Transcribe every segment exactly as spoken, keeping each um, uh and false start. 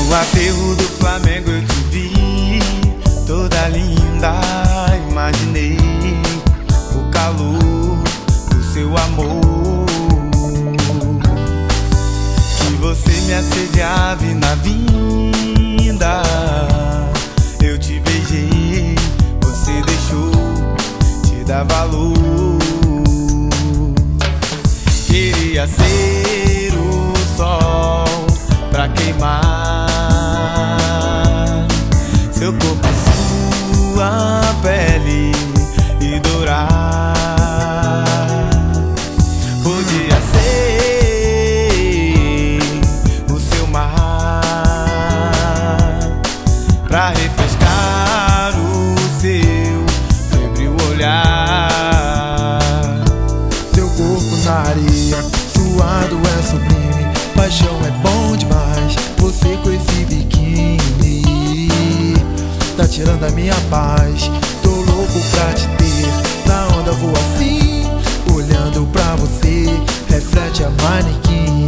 No aterro do Flamengo eu te vi, toda linda, imaginei o calor do seu amor, que você me assediava e na vinda eu te beijei, você deixou de dar valor. Queria ser o sol pra queimar seu corpo, sua pele e dourar. Podia ser o seu mar pra refrescar o seu febril olhar. Seu corpo na areia, suado é sublime, paixão é bom demais. Você com esse biquíni tá tirando a minha paz. Tô louco pra te ter, na onda vou assim, olhando pra você, reflete a manequim.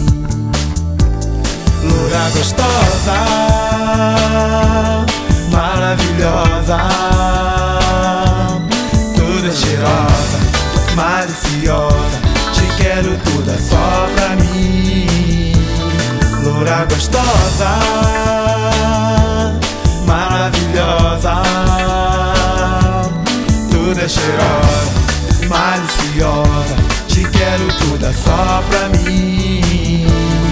Loura gostosa, maravilhosa, toda cheirosa, maliciosa, te quero toda só pra mim. Loura gostosa, maravilhosa, toda cheirosa, maliciosa, te quero toda só pra mim.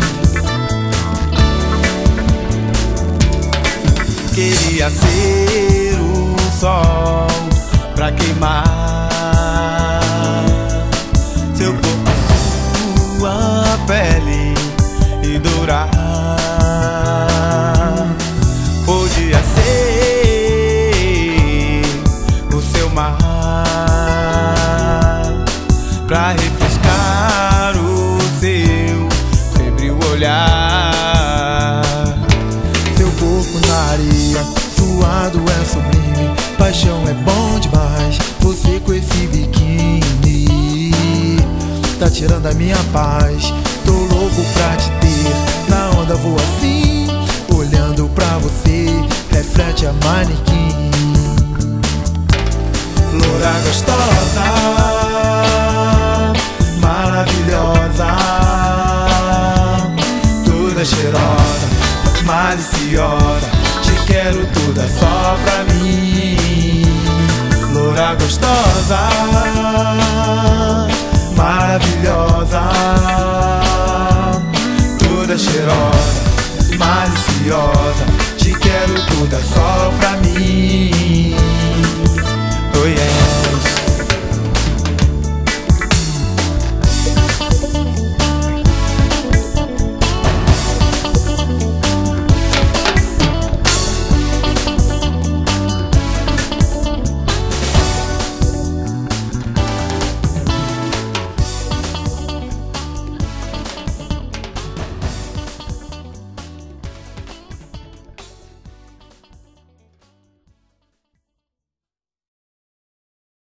Queria ser o sol pra queimar seu corpo, sua pele e dourar. Podia ser o seu mar pra refrescar o seu febril olhar. Seu corpo na areia, suado é sublime, paixão é bom demais. Você com esse biquíni tá tirando a minha paz. Tô louco pra te ter, na onda vou assim, olhando pra você, reflete a manequim. Loura gostosa, maravilhosa, toda cheirosa, maliciosa, te quero toda só pra mim. Loura gostosa, maravilhosa,